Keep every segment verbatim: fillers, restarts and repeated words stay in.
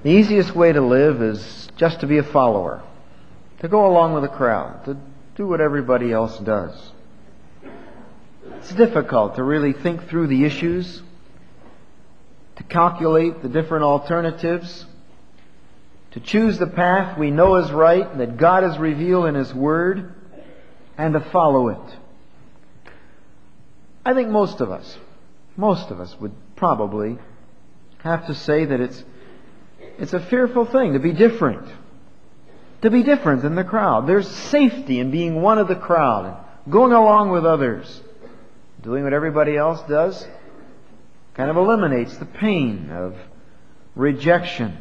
The easiest way to live is just to be a follower, to go along with the crowd, to do what everybody else does. It's difficult to really think through the issues, to calculate the different alternatives, to choose the path we know is right and that God has revealed in His Word, and to follow it. I think most of us, most of us would probably have to say that it's it's a fearful thing to be different. To be different than the crowd. There's safety in being one of the crowd, and going along with others. Doing what everybody else does kind of eliminates the pain of rejection.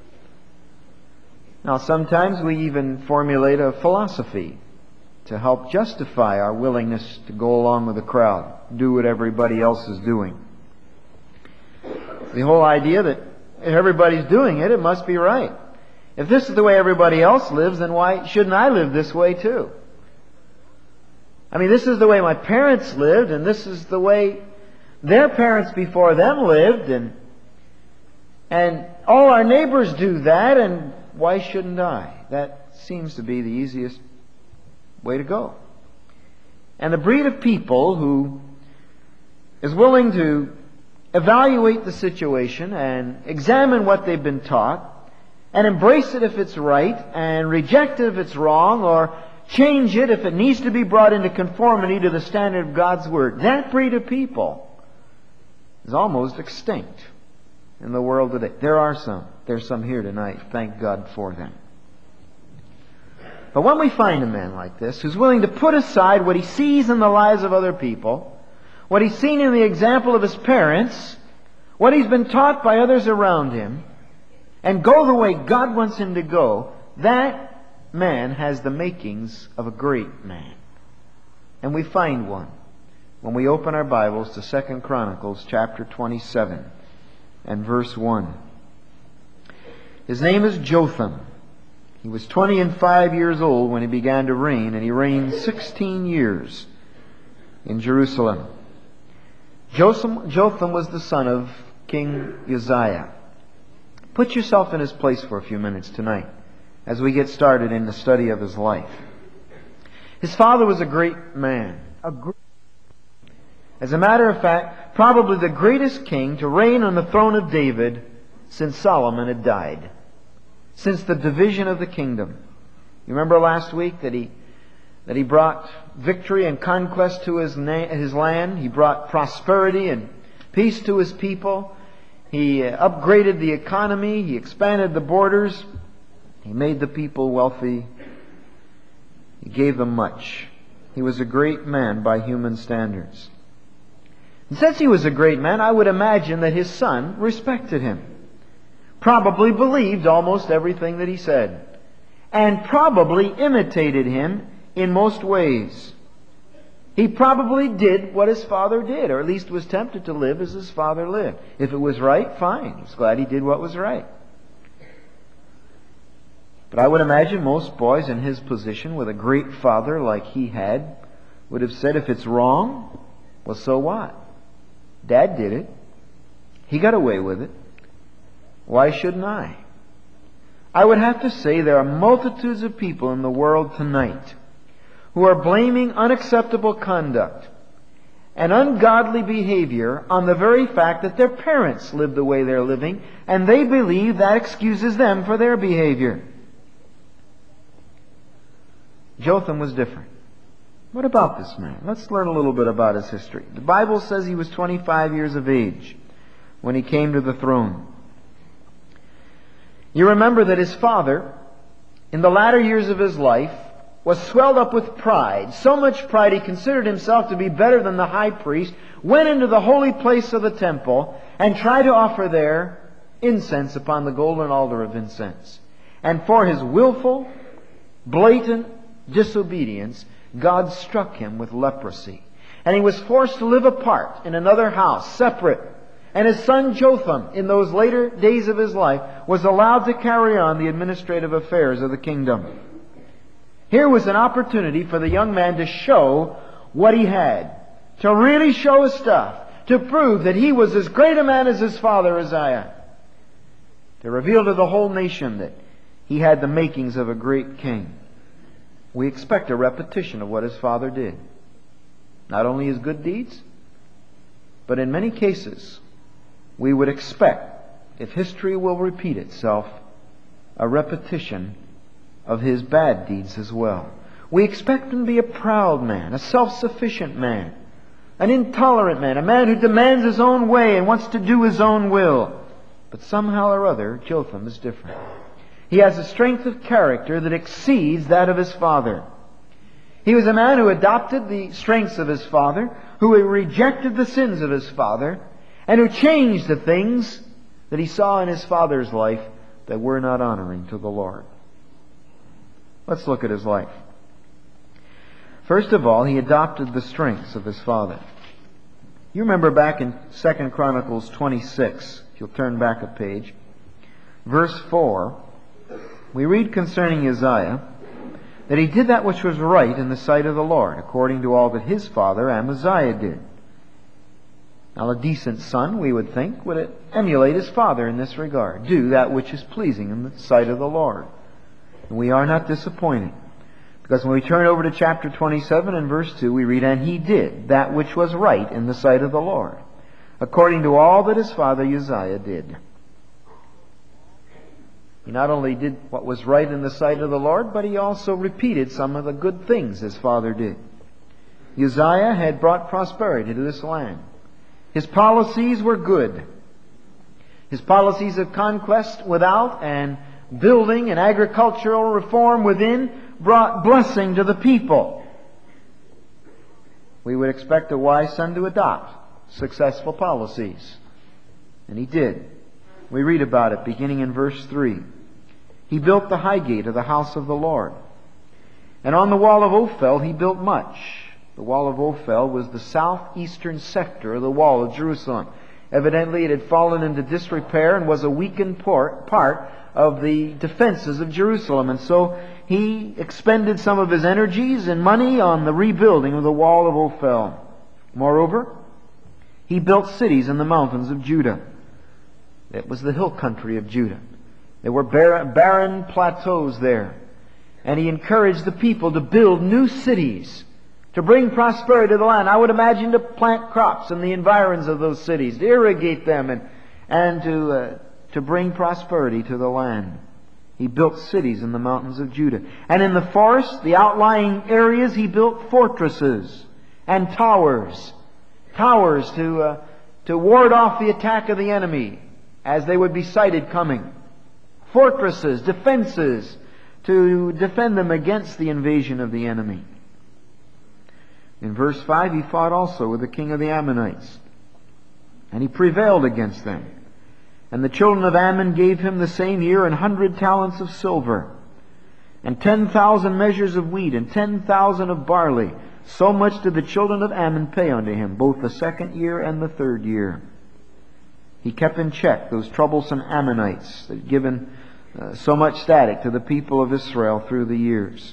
Now, sometimes we even formulate a philosophy to help justify our willingness to go along with the crowd, do what everybody else is doing. The whole idea that if everybody's doing it, it must be right. If this is the way everybody else lives, then why shouldn't I live this way too? I mean, this is the way my parents lived, and this is the way their parents before them lived, and and all our neighbors do that, and why shouldn't I? That seems to be the easiest way to go. And the breed of people who is willing to evaluate the situation and examine what they've been taught and embrace it if it's right and reject it if it's wrong, or change it if it needs to be brought into conformity to the standard of God's Word. That breed of people is almost extinct in the world today. There are some. There's some here tonight. Thank God for them. But when we find a man like this, who's willing to put aside what he sees in the lives of other people, what he's seen in the example of his parents, what he's been taught by others around him, and go the way God wants him to go, that man has the makings of a great man. And we find one when we open our Bibles to Second Chronicles chapter twenty-seven and verse one. His name is Jotham. He was twenty and five years old when he began to reign, and he reigned sixteen years in Jerusalem. Jotham, Jotham was the son of King Uzziah. Put yourself in his place for a few minutes tonight as we get started in the study of his life. His father was a great man. A great, as a matter of fact, probably the greatest king to reign on the throne of David since Solomon had died. Since the division of the kingdom. You remember last week that he that he brought victory and conquest to his na- his land. He brought prosperity and peace to his people. He upgraded the economy. He expanded the borders. He made the people wealthy. He gave them much. He was a great man by human standards. And since he was a great man, I would imagine that his son respected him. Probably believed almost everything that he said. And probably imitated him in most ways. He probably did what his father did, or at least was tempted to live as his father lived. If it was right, fine. He was glad he did what was right. But I would imagine most boys in his position with a great father like he had would have said, if it's wrong, well, so what? Dad did it. He got away with it. Why shouldn't I? I would have to say there are multitudes of people in the world tonight who are blaming unacceptable conduct and ungodly behavior on the very fact that their parents live the way they're living, and they believe that excuses them for their behavior. Jotham was different. What about this man? Let's learn a little bit about his history. The Bible says he was twenty-five years of age when he came to the throne. You remember that his father, in the latter years of his life, was swelled up with pride. So much pride he considered himself to be better than the high priest, went into the holy place of the temple, and tried to offer there incense upon the golden altar of incense. And for his willful, blatant disobedience, God struck him with leprosy. And he was forced to live apart in another house, separate. And his son Jotham, in those later days of his life, was allowed to carry on the administrative affairs of the kingdom. Here was an opportunity for the young man to show what he had. To really show his stuff. To prove that he was as great a man as his father Uzziah. to reveal to the whole nation that he had the makings of a great king. We expect a repetition of what his father did. Not only his good deeds, but in many cases, we would expect, if history will repeat itself, a repetition of his bad deeds as well. We expect him to be a proud man, a self-sufficient man, an intolerant man, a man who demands his own way and wants to do his own will. But somehow or other, Jotham is different. He has a strength of character that exceeds that of his father. He was a man who adopted the strengths of his father, who rejected the sins of his father, and who changed the things that he saw in his father's life that were not honoring to the Lord. Let's look at his life. First of all, he adopted the strengths of his father. You remember back in Second Chronicles twenty-six, if you'll turn back a page, verse four, we read concerning Uzziah that he did that which was right in the sight of the Lord, according to all that his father Amaziah did. Now, a decent son, we would think, would emulate his father in this regard, do that which is pleasing in the sight of the Lord. And we are not disappointed, because when we turn over to chapter twenty-seven and verse two, we read, "And he did that which was right in the sight of the Lord, according to all that his father Uzziah did." He not only did what was right in the sight of the Lord, but he also repeated some of the good things his father did. Uzziah had brought prosperity to this land. His policies were good. His policies of conquest without and building and agricultural reform within brought blessing to the people. We would expect a wise son to adopt successful policies. And he did. We read about it beginning in verse three. He built the high gate of the house of the Lord. And on the wall of Ophel he built much. The wall of Ophel was the southeastern sector of the wall of Jerusalem. Evidently it had fallen into disrepair and was a weakened part of the defenses of Jerusalem. And so he expended some of his energies and money on the rebuilding of the wall of Ophel. Moreover, he built cities in the mountains of Judah. It was the hill country of Judah. There were barren plateaus there. And he encouraged the people to build new cities, to bring prosperity to the land. I would imagine to plant crops in the environs of those cities, to irrigate them, and, and to, uh, to bring prosperity to the land. He built cities in the mountains of Judah. And in the forests, the outlying areas, he built fortresses and towers. Towers to, uh, to ward off the attack of the enemy as they would be sighted coming. Fortresses, defenses, to defend them against the invasion of the enemy. In verse five, he fought also with the king of the Ammonites, and he prevailed against them. And the children of Ammon gave him the same year an hundred talents of silver, and ten thousand measures of wheat, and ten thousand of barley. So much did the children of Ammon pay unto him, both the second year and the third year. He kept in check those troublesome Ammonites that had given uh, so much static to the people of Israel through the years.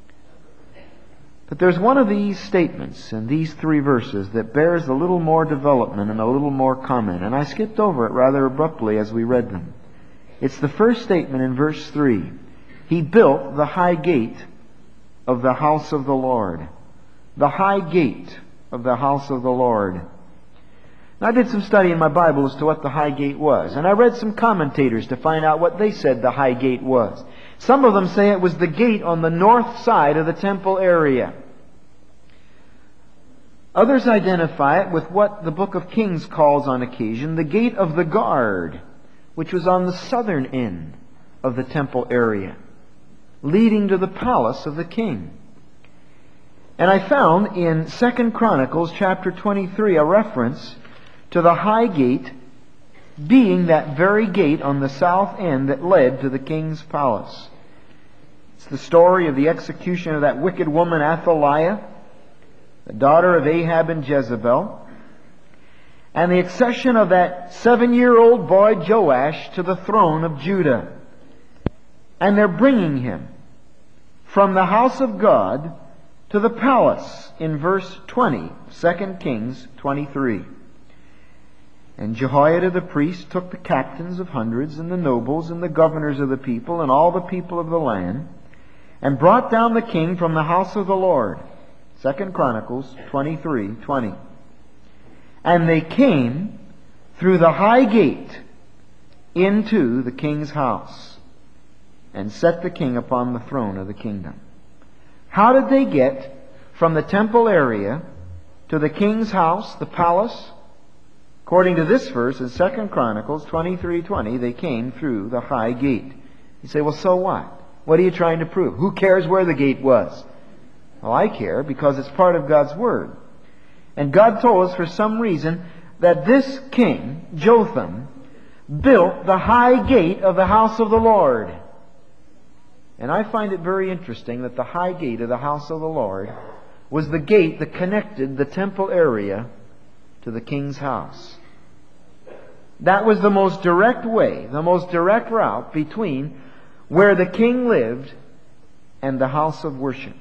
But there's one of these statements in these three verses that bears a little more development and a little more comment, and I skipped over it rather abruptly as we read them. It's the first statement in verse three. He built the high gate of the house of the Lord. The high gate of the house of the Lord. Now, I did some study in my Bible as to what the high gate was, and I read some commentators to find out what they said the high gate was. Some of them say it was the gate on the north side of the temple area. Others identify it with what the book of Kings calls on occasion the gate of the guard, which was on the southern end of the temple area, leading to the palace of the king. And I found in Second Chronicles chapter twenty-three a reference to the high gate being that very gate on the south end that led to the king's palace. It's the story of the execution of that wicked woman Athaliah, the daughter of Ahab and Jezebel, and the accession of that seven-year-old boy Joash to the throne of Judah. And they're bringing him from the house of God to the palace in verse twenty, Second Kings twenty-three. And Jehoiada the priest took the captains of hundreds, and the nobles, and the governors of the people, and all the people of the land, and brought down the king from the house of the Lord. Second Chronicles twenty-three twenty. And they came through the high gate into the king's house, and set the king upon the throne of the kingdom. How did they get from the temple area to the king's house, the palace? According to this verse in Second Chronicles twenty-three twenty, they came through the high gate. You say, well, so what? What are you trying to prove? Who cares where the gate was? Well, I care, because it's part of God's Word. And God told us for some reason that this king, Jotham, built the high gate of the house of the Lord. And I find it very interesting that the high gate of the house of the Lord was the gate that connected the temple area to the king's house. That was the most direct way, the most direct route between where the king lived and the house of worship.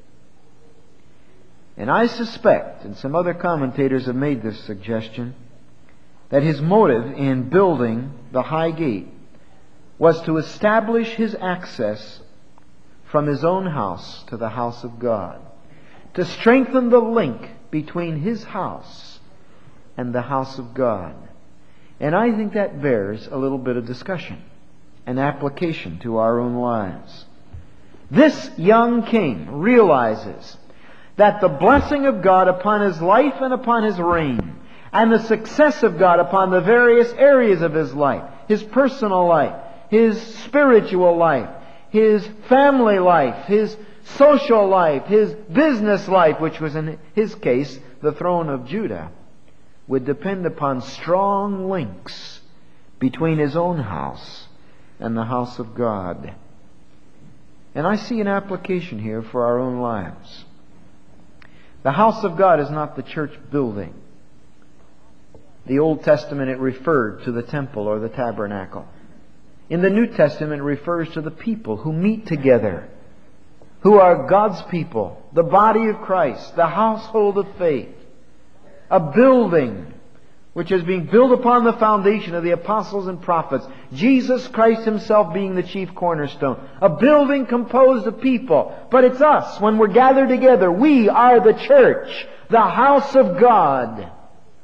And I suspect, and some other commentators have made this suggestion, that his motive in building the high gate was to establish his access from his own house to the house of God, to strengthen the link between his house and the house of God. And I think that bears a little bit of discussion and application to our own lives. This young king realizes that the blessing of God upon his life and upon his reign, and the success of God upon the various areas of his life, his personal life, his spiritual life, his family life, his social life, his business life, which was in his case the throne of Judah, would depend upon strong links between his own house and the house of God. And I see an application here for our own lives. The house of God is not the church building. The Old Testament, it referred to the temple or the tabernacle. In the New Testament, it refers to the people who meet together, who are God's people, the body of Christ, the household of faith. A building which is being built upon the foundation of the apostles and prophets, Jesus Christ Himself being the chief cornerstone. A building composed of people. But it's us, when we're gathered together. We are the church, the house of God.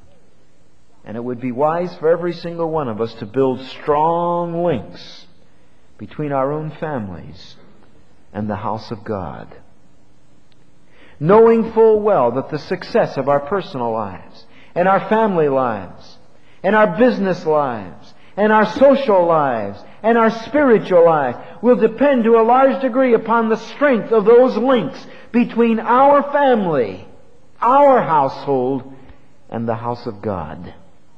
And it would be wise for every single one of us to build strong links between our own families and the house of God. Knowing full well that the success of our personal lives, and our family lives, and our business lives, and our social lives, and our spiritual lives will depend to a large degree upon the strength of those links between our family, our household, and the house of God.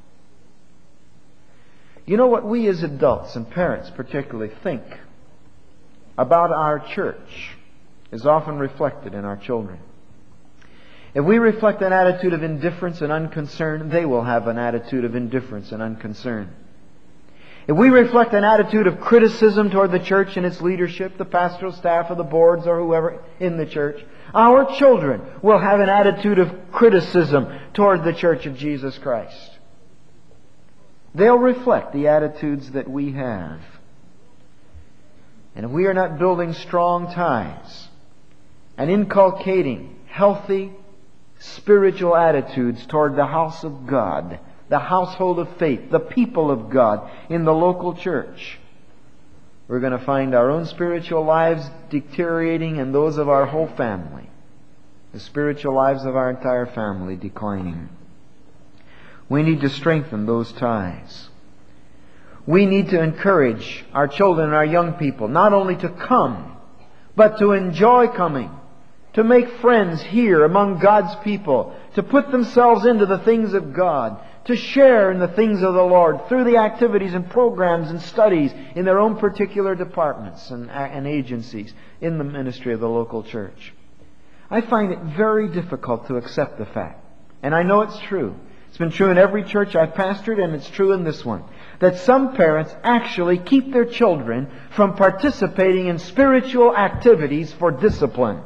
You know what we as adults and parents particularly think about our church is often reflected in our children. If we reflect an attitude of indifference and unconcern, they will have an attitude of indifference and unconcern. If we reflect an attitude of criticism toward the church and its leadership, the pastoral staff or the boards or whoever in the church, our children will have an attitude of criticism toward the church of Jesus Christ. They'll reflect the attitudes that we have. And if we are not building strong ties and inculcating healthy spiritual attitudes toward the house of God, the household of faith, the people of God in the local church, we're going to find our own spiritual lives deteriorating and those of our whole family, the spiritual lives of our entire family declining. We need to strengthen those ties. We need to encourage our children and our young people not only to come, but to enjoy coming, to make friends here among God's people, to put themselves into the things of God, to share in the things of the Lord through the activities and programs and studies in their own particular departments and, and agencies in the ministry of the local church. I find it very difficult to accept the fact, and I know it's true. It's been true in every church I've pastored, and it's true in this one, that some parents actually keep their children from participating in spiritual activities for discipline.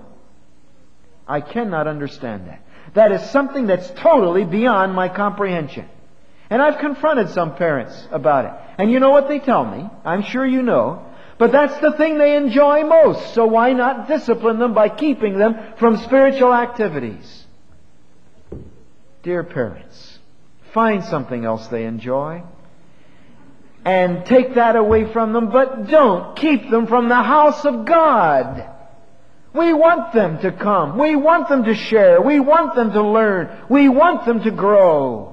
I cannot understand that. That is something that's totally beyond my comprehension. And I've confronted some parents about it. And you know what they tell me? I'm sure you know. But that's the thing they enjoy most. So why not discipline them by keeping them from spiritual activities? Dear parents, find something else they enjoy and take that away from them, but don't keep them from the house of God. We want them to come. We want them to share. We want them to learn. We want them to grow.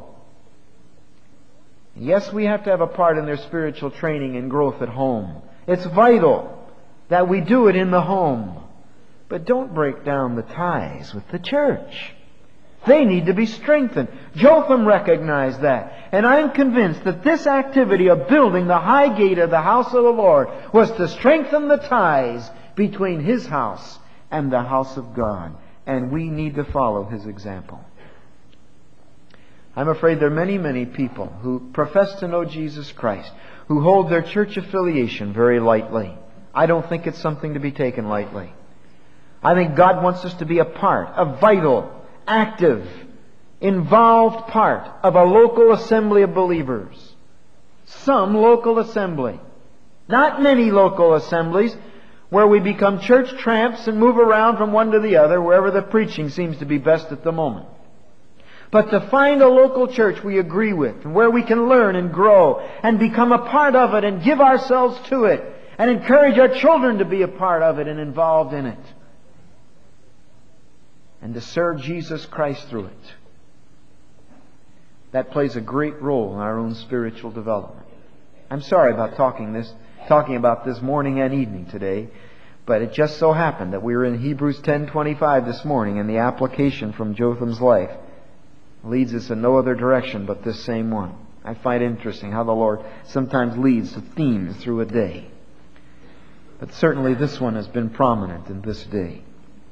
Yes, we have to have a part in their spiritual training and growth at home. It's vital that we do it in the home. But don't break down the ties with the church. They need to be strengthened. Jotham recognized that. And I'm convinced that this activity of building the high gate of the house of the Lord was to strengthen the ties between his house and the house of God. And we need to follow his example. I'm afraid there are many, many people who profess to know Jesus Christ, who hold their church affiliation very lightly. I don't think it's something to be taken lightly. I think God wants us to be a part, a vital, active, involved part of a local assembly of believers. Some local assembly. Not many local assemblies where we become church tramps and move around from one to the other wherever the preaching seems to be best at the moment. But to find a local church we agree with, and where we can learn and grow and become a part of it and give ourselves to it and encourage our children to be a part of it and involved in it. And to serve Jesus Christ through it. That plays a great role in our own spiritual development. I'm sorry about talking this, talking about this morning and evening today, but it just so happened that we were in Hebrews ten twenty-five this morning, and the application from Jotham's life leads us in no other direction but this same one. I find it interesting how the Lord sometimes leads to themes through a day. But certainly this one has been prominent in this day.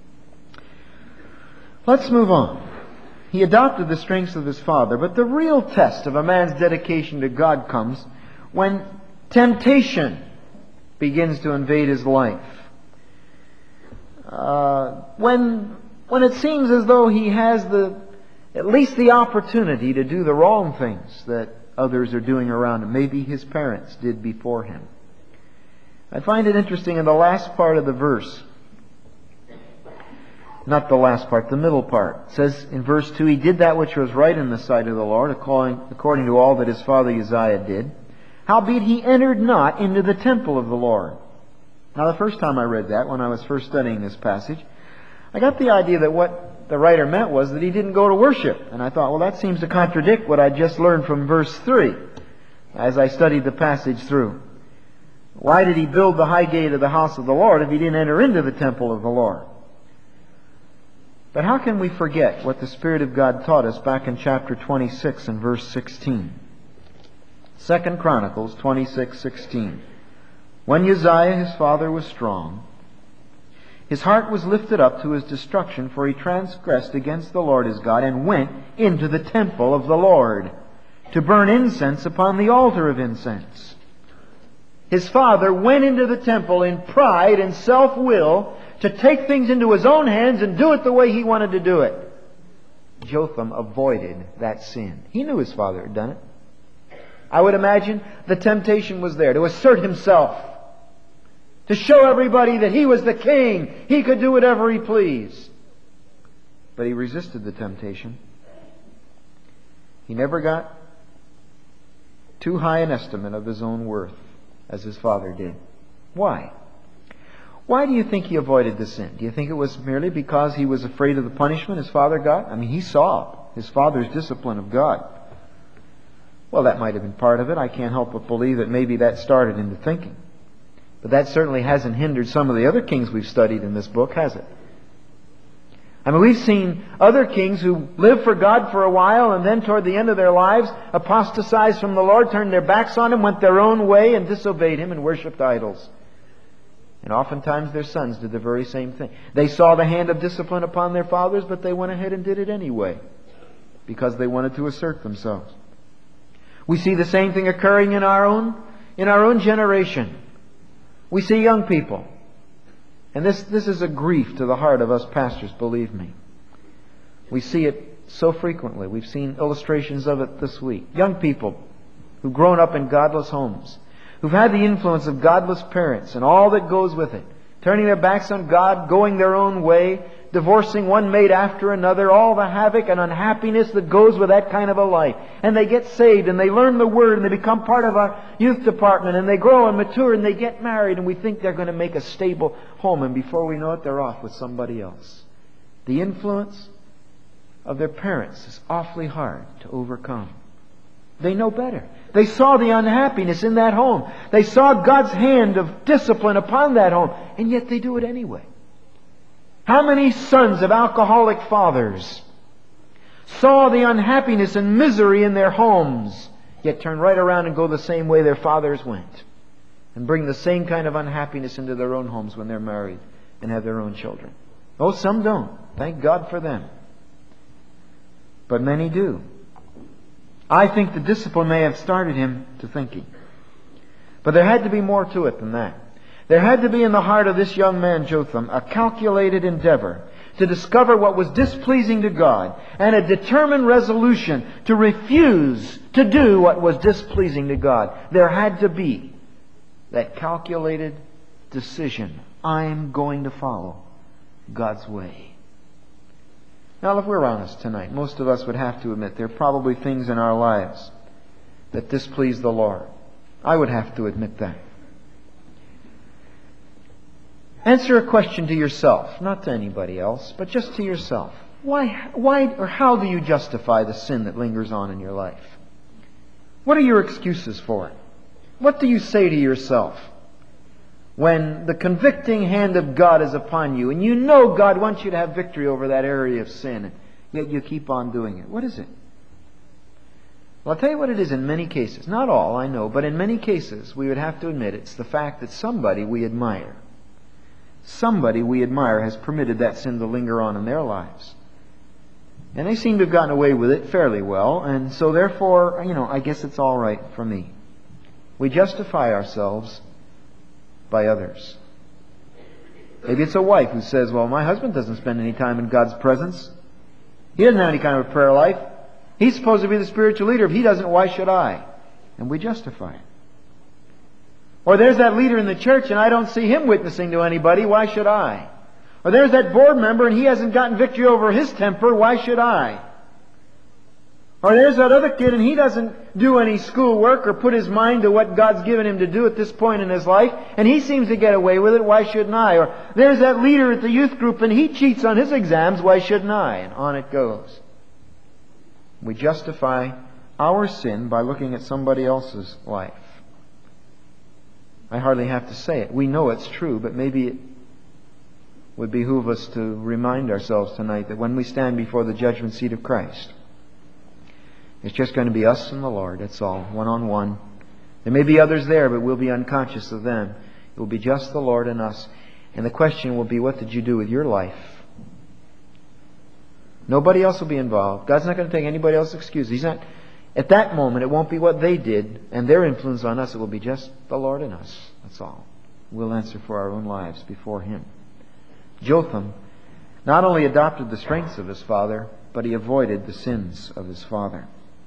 Let's move on. He adopted the strengths of his father, but the real test of a man's dedication to God comes when temptation begins to invade his life. Uh, when, when it seems as though he has the at least the opportunity to do the wrong things that others are doing around him. Maybe his parents did before him. I find it interesting in the last part of the verse. Not the last part, the middle part. It says in verse two, he did that which was right in the sight of the Lord, according, according to all that his father Uzziah did. Howbeit he entered not into the temple of the Lord. Now the first time I read that, when I was first studying this passage, I got the idea that what the writer meant was that he didn't go to worship. And I thought, well, that seems to contradict what I just learned from verse three as I studied the passage through. Why did he build the high gate of the house of the Lord if he didn't enter into the temple of the Lord? But how can we forget what the Spirit of God taught us back in chapter twenty-six and verse sixteen? Second Chronicles twenty-six sixteen. When Uzziah his father was strong, his heart was lifted up to his destruction, for he transgressed against the Lord his God, and went into the temple of the Lord to burn incense upon the altar of incense. His father went into the temple in pride and self-will to take things into his own hands and do it the way he wanted to do it. Jotham avoided that sin. He knew his father had done it. I would imagine the temptation was there to assert himself, to show everybody that he was the king. He could do whatever he pleased. But he resisted the temptation. He never got too high an estimate of his own worth as his father did. Why? Why do you think he avoided the sin? Do you think it was merely because he was afraid of the punishment his father got? I mean, he saw his father's discipline of God. Well, that might have been part of it. I can't help but believe that maybe that started into thinking. But that certainly hasn't hindered some of the other kings we've studied in this book, has it? I mean, we've seen other kings who lived for God for a while and then toward the end of their lives apostatized from the Lord, turned their backs on Him, went their own way and disobeyed Him and worshipped idols. And oftentimes their sons did the very same thing. They saw the hand of discipline upon their fathers, but they went ahead and did it anyway because they wanted to assert themselves. We see the same thing occurring in our own, in our own generation. We see young people. And this, this is a grief to the heart of us pastors, believe me. We see it so frequently. We've seen illustrations of it this week. Young people who've grown up in godless homes, who've had the influence of godless parents and all that goes with it, turning their backs on God, going their own way, divorcing one mate after another, all the havoc and unhappiness that goes with that kind of a life. And they get saved and they learn the Word and they become part of our youth department and they grow and mature and they get married and we think they're going to make a stable home, and before we know it they're off with somebody else. The influence of their parents is awfully hard to overcome. They know better. They saw the unhappiness in that home. They saw God's hand of discipline upon that home, and yet they do it anyway. How many sons of alcoholic fathers saw the unhappiness and misery in their homes, yet turn right around and go the same way their fathers went, and bring the same kind of unhappiness into their own homes when they're married and have their own children? Oh, some don't. Thank God for them. But many do. I think the discipline may have started him to thinking. But there had to be more to it than that. There had to be in the heart of this young man, Jotham, a calculated endeavor to discover what was displeasing to God, and a determined resolution to refuse to do what was displeasing to God. There had to be that calculated decision. I'm going to follow God's way. Now, if we're honest tonight, most of us would have to admit there are probably things in our lives that displease the Lord. I would have to admit that. Answer a question to yourself, not to anybody else, but just to yourself. Why, why or how do you justify the sin that lingers on in your life? What are your excuses for it? What do you say to yourself when the convicting hand of God is upon you and you know God wants you to have victory over that area of sin, and yet you keep on doing it? What is it? Well, I'll tell you what it is in many cases. Not all, I know, but in many cases we would have to admit it's the fact that somebody we admire, somebody we admire has permitted that sin to linger on in their lives. And they seem to have gotten away with it fairly well, and so therefore, you know, I guess it's all right for me. We justify ourselves by others. Maybe it's a wife who says, well, my husband doesn't spend any time in God's presence. He doesn't have any kind of a prayer life. He's supposed to be the spiritual leader. If he doesn't, why should I? And we justify it. Or there's that leader in the church and I don't see him witnessing to anybody. Why should I? Or there's that board member and he hasn't gotten victory over his temper. Why should I? Or there's that other kid and he doesn't do any schoolwork or put his mind to what God's given him to do at this point in his life, and he seems to get away with it. Why shouldn't I? Or there's that leader at the youth group and he cheats on his exams. Why shouldn't I? And on it goes. We justify our sin by looking at somebody else's life. I hardly have to say it. We know it's true, but maybe it would behoove us to remind ourselves tonight that when we stand before the judgment seat of Christ, it's just going to be us and the Lord. That's all. One-on-one. There may be others there, but we'll be unconscious of them. It will be just the Lord and us. And the question will be, what did you do with your life? Nobody else will be involved. God's not going to take anybody else's excuse. He's not. At that moment, it won't be what they did and their influence on us. It will be just the Lord and us. That's all. We'll answer for our own lives before Him. Jotham not only adopted the strengths of his father, but he avoided the sins of his father.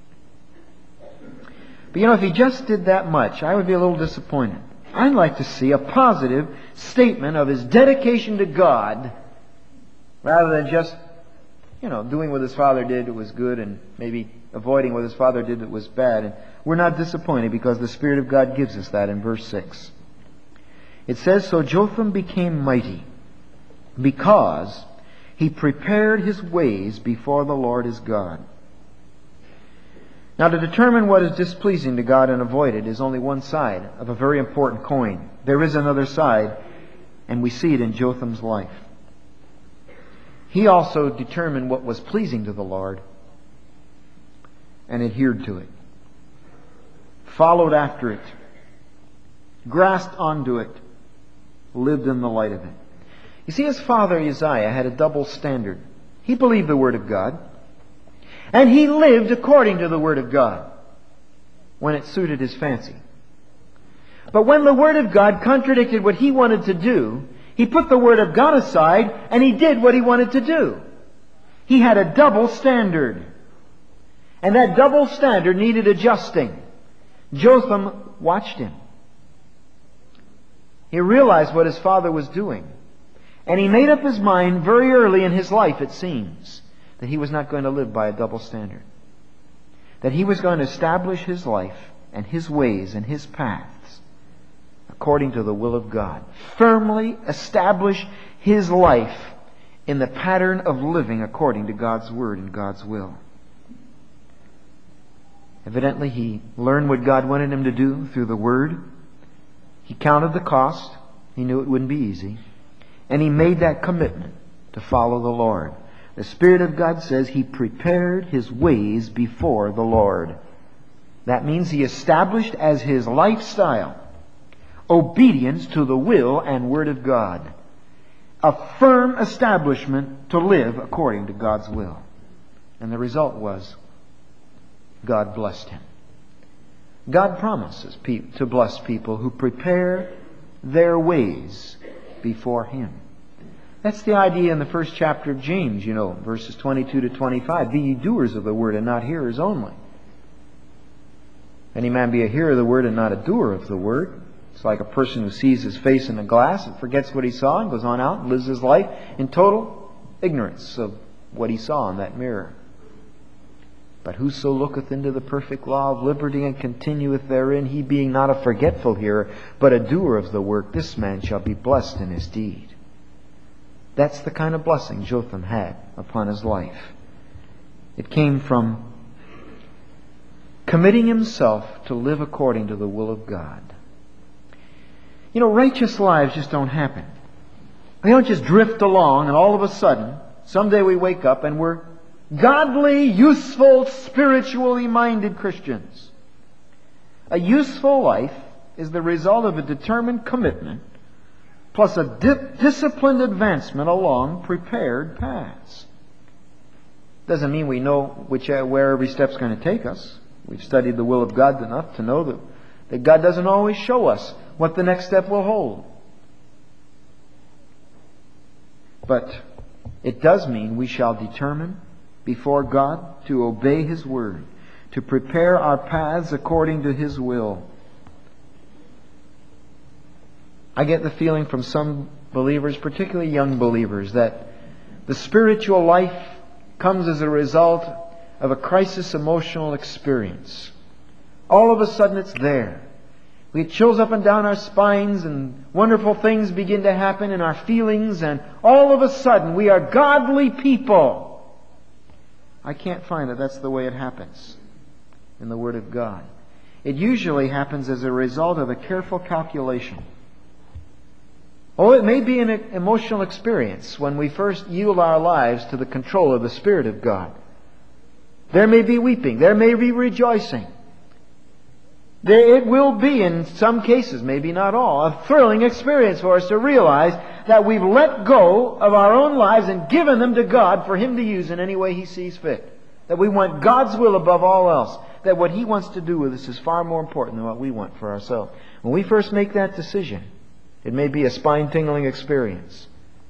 But you know, if he just did that much, I would be a little disappointed. I'd like to see a positive statement of his dedication to God, rather than just, you know, doing what his father did that was good and maybe avoiding what his father did that was bad. And we're not disappointed because the Spirit of God gives us that in verse six. It says, so Jotham became mighty because he prepared his ways before the Lord his God. Now, to determine what is displeasing to God and avoid it is only one side of a very important coin. There is another side, and we see it in Jotham's life. He also determined what was pleasing to the Lord and adhered to it, followed after it, grasped onto it, lived in the light of it. You see, his father Uzziah had a double standard. He believed the Word of God, and he lived according to the Word of God when it suited his fancy. But when the Word of God contradicted what he wanted to do, he put the Word of God aside and he did what he wanted to do. He had a double standard. And that double standard needed adjusting. Jotham watched him. He realized what his father was doing. And he made up his mind very early in his life, it seems, that he was not going to live by a double standard. That he was going to establish his life and his ways and his paths according to the will of God. Firmly establish his life in the pattern of living according to God's Word and God's will. Evidently, he learned what God wanted him to do through the Word. He counted the cost. He knew it wouldn't be easy. And he made that commitment to follow the Lord. The Spirit of God says he prepared his ways before the Lord. That means he established as his lifestyle obedience to the will and Word of God. A firm establishment to live according to God's will. And the result was God blessed him. God promises to bless people who prepare their ways before Him. That's the idea in the first chapter of James, you know, verses twenty-two to twenty-five. Be ye doers of the Word and not hearers only. If any man be a hearer of the Word and not a doer of the Word, it's like a person who sees his face in a glass and forgets what he saw and goes on out and lives his life in total ignorance of what he saw in that mirror. But whoso looketh into the perfect law of liberty and continueth therein, he being not a forgetful hearer, but a doer of the work, this man shall be blessed in his deed. That's the kind of blessing Jotham had upon his life. It came from committing himself to live according to the will of God. You know, righteous lives just don't happen. They don't just drift along and all of a sudden, someday we wake up and we're godly, useful, spiritually minded Christians. A useful life is the result of a determined commitment plus a di- disciplined advancement along prepared paths. Doesn't mean we know which, where every step's going to take us. We've studied the will of God enough to know that, that God doesn't always show us what the next step will hold. But it does mean we shall determine before God to obey His Word, to prepare our paths according to His will. I get the feeling from some believers, particularly young believers, that the spiritual life comes as a result of a crisis emotional experience. All of a sudden it's there. We get chills up and down our spines and wonderful things begin to happen in our feelings, and all of a sudden we are godly people. I can't find that that's the way it happens in the Word of God. It usually happens as a result of a careful calculation. Oh, it may be an emotional experience when we first yield our lives to the control of the Spirit of God. There may be weeping. There may be rejoicing. There, it will be, in some cases, maybe not all, a thrilling experience for us to realize that we've let go of our own lives and given them to God for Him to use in any way He sees fit. That we want God's will above all else. That what He wants to do with us is far more important than what we want for ourselves. When we first make that decision, it may be a spine-tingling experience.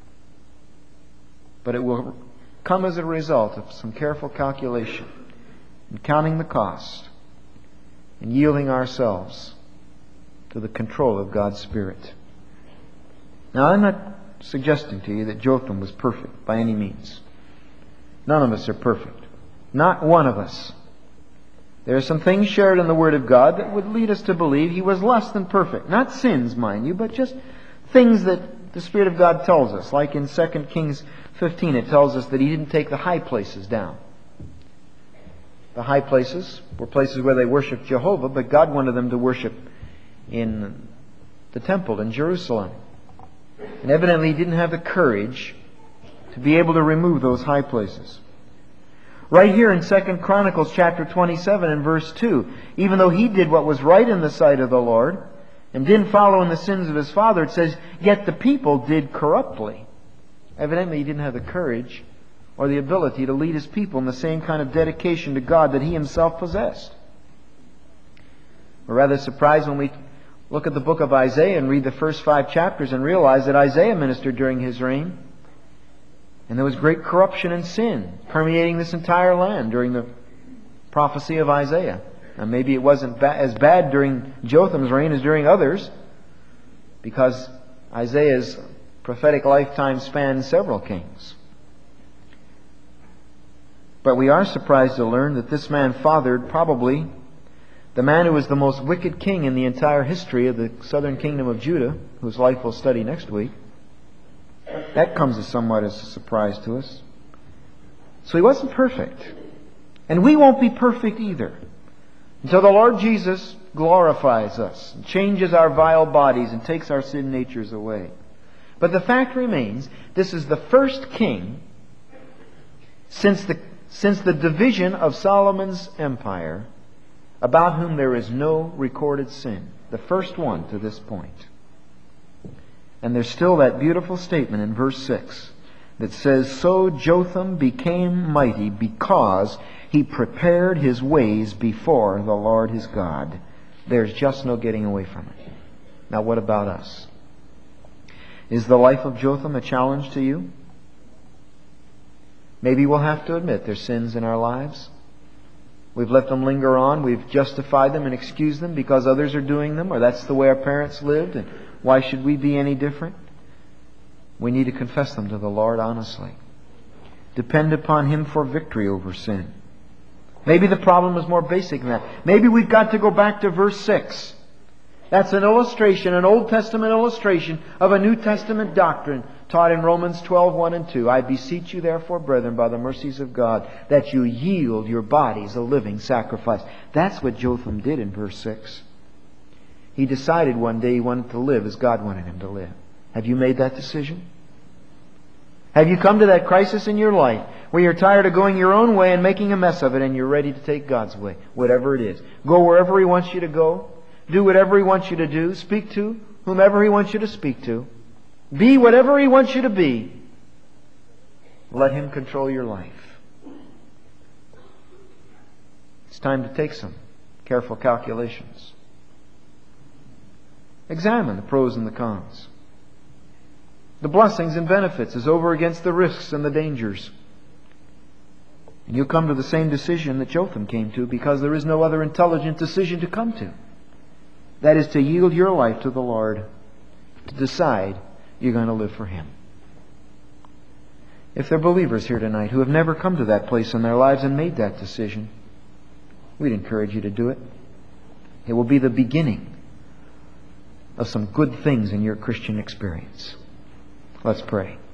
But it will come as a result of some careful calculation and counting the cost and yielding ourselves to the control of God's Spirit. Now, I'm not suggesting to you that Jotham was perfect by any means. None of us are perfect. Not one of us. There are some things shared in the Word of God that would lead us to believe he was less than perfect. Not sins, mind you, but just things that the Spirit of God tells us. Like in Second Kings fifteen, it tells us that he didn't take the high places down. The high places were places where they worshiped Jehovah, but God wanted them to worship in the temple in Jerusalem. And evidently he didn't have the courage to be able to remove those high places. Right here in Second Chronicles chapter twenty-seven and verse two, even though he did what was right in the sight of the Lord and didn't follow in the sins of his father, it says, yet the people did corruptly. Evidently he didn't have the courage or the ability to lead his people in the same kind of dedication to God that he himself possessed. We're rather surprised when we look at the book of Isaiah and read the first five chapters and realize that Isaiah ministered during his reign. And there was great corruption and sin permeating this entire land during the prophecy of Isaiah. Now maybe it wasn't ba- as bad during Jotham's reign as during others, because Isaiah's prophetic lifetime spanned several kings. But we are surprised to learn that this man fathered probably the man who was the most wicked king in the entire history of the southern kingdom of Judah, whose life we'll study next week. That comes as somewhat as a surprise to us. So he wasn't perfect. And we won't be perfect either, until the Lord Jesus glorifies us, and changes our vile bodies, and takes our sin natures away. But the fact remains, this is the first king since the, since the division of Solomon's empire about whom there is no recorded sin. The first one to this point. And there's still that beautiful statement in verse six that says, "So Jotham became mighty because he prepared his ways before the Lord his God." There's just no getting away from it. Now what about us? Is the life of Jotham a challenge to you? Maybe we'll have to admit there's sins in our lives. We've let them linger on. We've justified them and excused them because others are doing them, or that's the way our parents lived, and why should we be any different? We need to confess them to the Lord honestly. Depend upon Him for victory over sin. Maybe the problem is more basic than that. Maybe we've got to go back to verse six. That's an illustration, an Old Testament illustration of a New Testament doctrine taught in Romans twelve, one and two. "I beseech you therefore, brethren, by the mercies of God, that you yield your bodies a living sacrifice." That's what Jotham did in verse six. He decided one day he wanted to live as God wanted him to live. Have you made that decision? Have you come to that crisis in your life where you're tired of going your own way and making a mess of it, and you're ready to take God's way, whatever it is? Go wherever He wants you to go. Do whatever He wants you to do. Speak to whomever He wants you to speak to. Be whatever He wants you to be. Let Him control your life. It's time to take some careful calculations. Examine the pros and the cons. The blessings and benefits is over against the risks and the dangers. And you'll come to the same decision that Jotham came to, because there is no other intelligent decision to come to. That is to yield your life to the Lord, to decide you're going to live for Him. If there are believers here tonight who have never come to that place in their lives and made that decision, we'd encourage you to do it. It will be the beginning of some good things in your Christian experience. Let's pray.